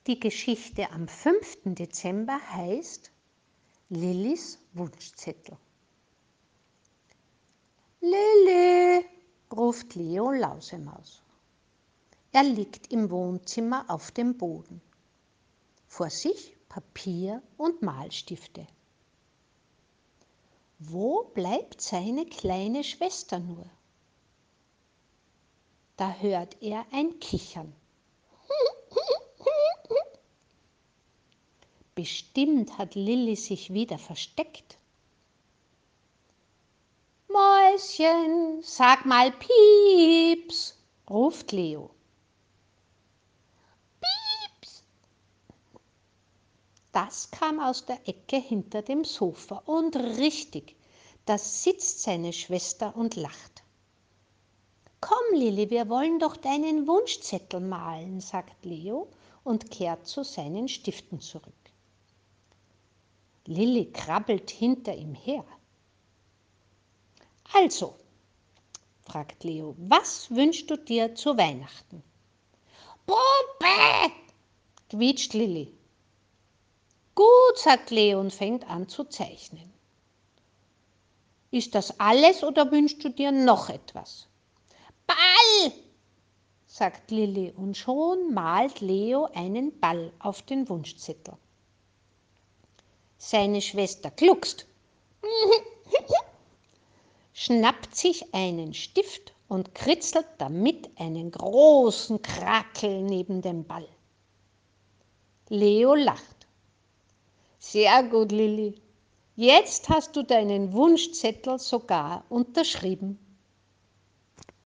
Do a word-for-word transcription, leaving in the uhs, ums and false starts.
Die Geschichte am fünften Dezember heißt Lillis Wunschzettel. Lilli, ruft Leo Lausemaus. Er liegt im Wohnzimmer auf dem Boden. Vor sich Papier und Malstifte. Wo bleibt seine kleine Schwester nur? Da hört er ein Kichern. Bestimmt hat Lilli sich wieder versteckt. Mäuschen, sag mal Pieps, ruft Leo. Pieps! Das kam aus der Ecke hinter dem Sofa und richtig, da sitzt seine Schwester und lacht. Komm, Lilli, wir wollen doch deinen Wunschzettel malen, sagt Leo und kehrt zu seinen Stiften zurück. Lilli krabbelt hinter ihm her. Also, fragt Leo, was wünschst du dir zu Weihnachten? Puppe, quietscht Lilli. Gut, sagt Leo und fängt an zu zeichnen. Ist das alles oder wünschst du dir noch etwas? Ball, sagt Lilli und schon malt Leo einen Ball auf den Wunschzettel. Seine Schwester gluckst, schnappt sich einen Stift und kritzelt damit einen großen Krakel neben dem Ball. Leo lacht. Sehr gut, Lilli. Jetzt hast du deinen Wunschzettel sogar unterschrieben.